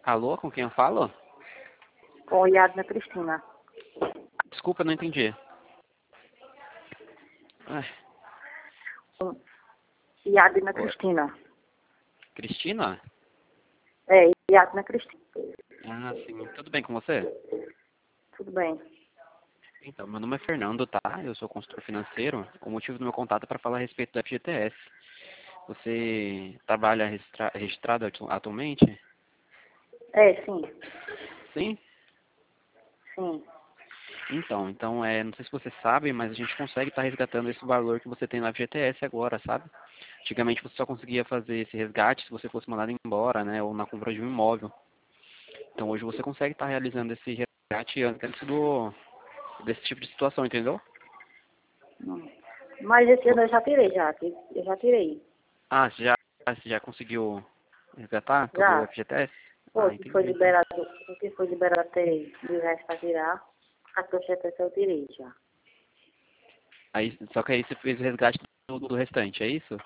Alô, com quem eu falo? Com Yadna Cristina. Desculpa, não entendi. Ai, Com Yadna oi, Cristina. Cristina? É, Yadna Cristina. Ah, sim. Tudo bem com você? Tudo bem. Então, meu nome é Fernando, tá? Eu sou consultor financeiro. O motivo do meu contato é para falar a respeito do FGTS. Você trabalha registrado atualmente? É, sim. Sim? Sim. Então, não sei se você sabe, mas a gente consegue estar resgatando esse valor que você tem no FGTS agora, sabe? Antigamente você só conseguia fazer esse resgate se você fosse mandado embora, né? Ou na compra de um imóvel. Então hoje você consegue estar realizando esse resgate antes desse tipo de situação, entendeu? Hum. Mas esse ano eu já tirei, já. Eu já tirei. Ah, você já conseguiu resgatar todo o Já. FGTS? Pô, Ah, que foi entendi, então. liberado, o que foi liberado até R$ 1.000 para tirar, a projeto eu tirei já. Aí, só que aí você fez o resgate do restante, é isso?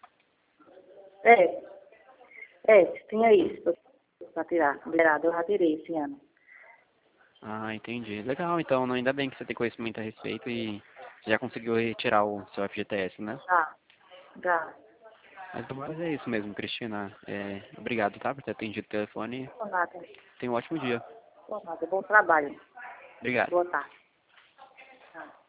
É, tinha isso para tirar. Liberado, eu já tirei esse ano. Ah, entendi. Legal, então, ainda bem que você tem conhecimento a respeito e já conseguiu retirar o seu FGTS, né? Já, já. Mas é isso mesmo, Cristina. Obrigado, tá, por ter atendido o telefone. Por nada. Tenha um ótimo dia. Por nada. Bom trabalho. Obrigado. Boa tarde. Tá.